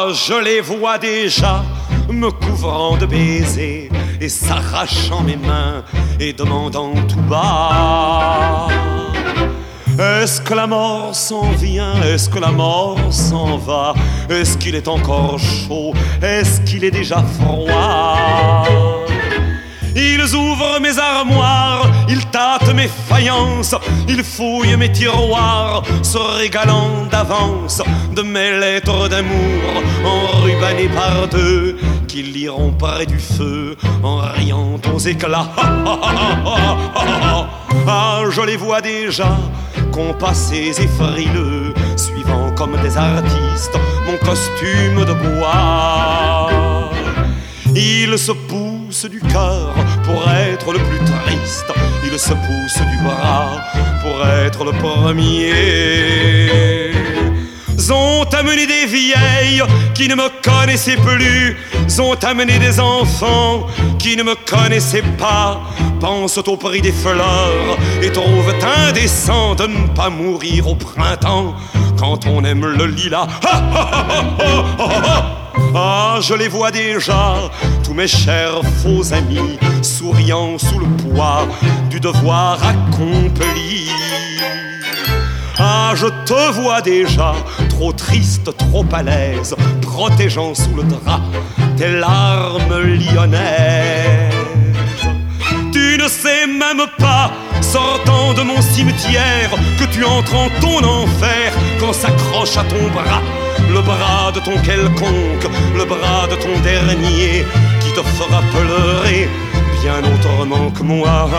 je les vois déjà me couvrant de baisers et s'arrachant mes mains et demandant tout bas: est-ce que la mort s'en vient? Est-ce que la mort s'en va? Est-ce qu'il est encore chaud? Est-ce qu'il est déjà froid? Ils ouvrent mes armoires, ils tâtent mes faïences, ils fouillent mes tiroirs, se régalant d'avance de mes lettres d'amour enrubannées par deux, qui liront près du feu en riant aux éclats. Ah, je les vois déjà, compassés et frileux, suivant comme des artistes mon costume de bois. Ils se poussent du cœur pour être le plus triste, ils se poussent du bras pour être le premier. Ont amené des vieilles qui ne me connaissaient plus, ont amené des enfants qui ne me connaissaient pas, pensent au prix des fleurs et trouvent indécent de ne pas mourir au printemps quand on aime le lilas. Ah, je les vois déjà, tous mes chers faux amis, souriant sous le poids du devoir accompli. Ah, je te vois déjà, trop triste, trop à l'aise, protégeant sous le drap tes larmes lyonnaises. Tu ne sais même pas, sortant de mon cimetière, que tu entres en ton enfer quand s'accroche à ton bras le bras de ton quelconque, le bras de ton dernier, qui te fera pleurer bien autrement que moi.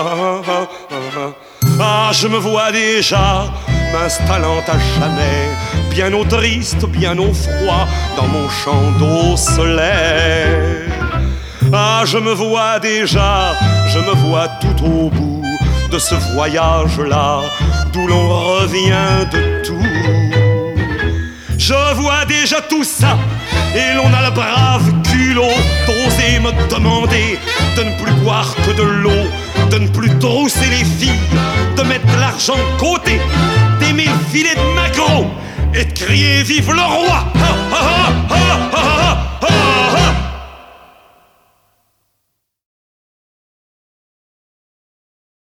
Ah, je me vois déjà m'installant à jamais, bien au triste, bien au froid, dans mon champ d'eau solaire. Ah, je me vois déjà, je me vois tout au bout de ce voyage-là, d'où l'on revient de tout. Je vois déjà tout ça, et l'on a le brave culot d'oser me demander de ne plus boire que de l'eau, de ne plus trousser les filles, de mettre l'argent de côté, d'aimer le filet de maquereau et de crier vive le roi. Ah, ah, ah, ah, ah, ah, ah.